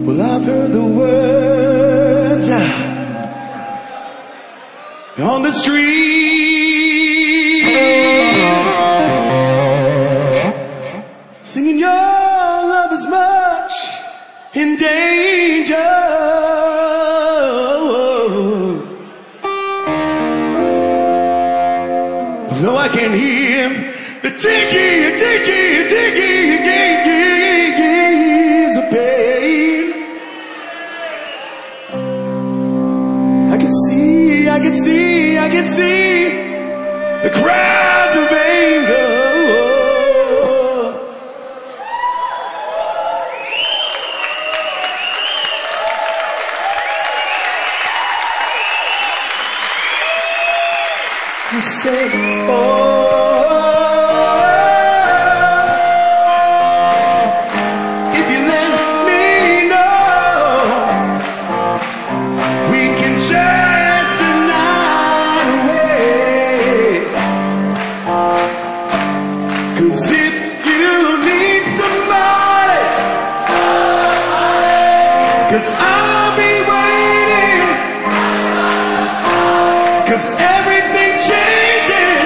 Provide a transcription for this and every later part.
Well, I've heard the words on the street, singing your love is much in danger. Though I can hear the ticking, ticking, ticking, ticking of pain. I can see the cries of anger. You say, if you let me know, we can chase the night away. 'Cause if you need somebody, 'cause I'll be waiting, 'cause everything changes,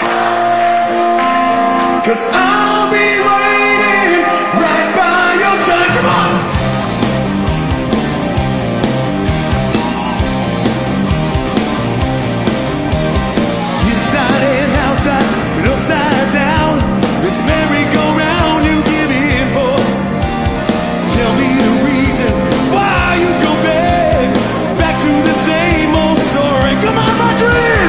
'cause I'll be waiting right by your side. Come on! Inside and outside, and upside down, this merry-go-round you give in for. Tell me the reasons why you go back to the same old story. Come on, my dream!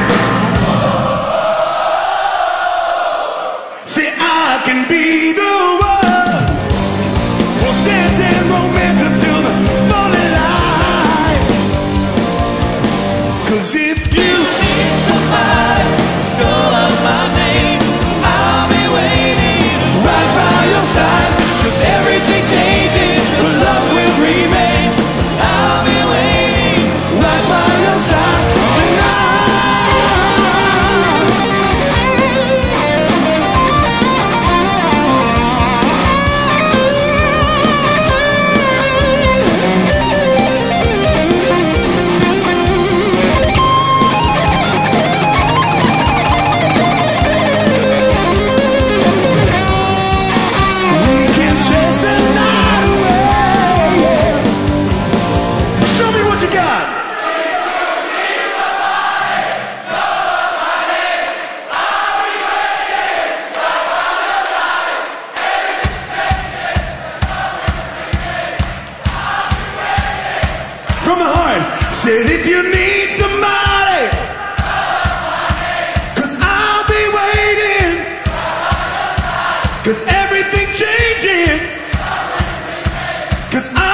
Say I can be the one for dance and romance until the morning light. 'Cause if you need somebody, call out my name, I'll be waiting right by your side. 'Cause everything changes, but love will remain. I'll be waiting right by your side tonight. We can chase the night away. Show me what you got. From my heart, said if you need somebody, 'cause I'll be waiting, 'cause everything changes, 'cause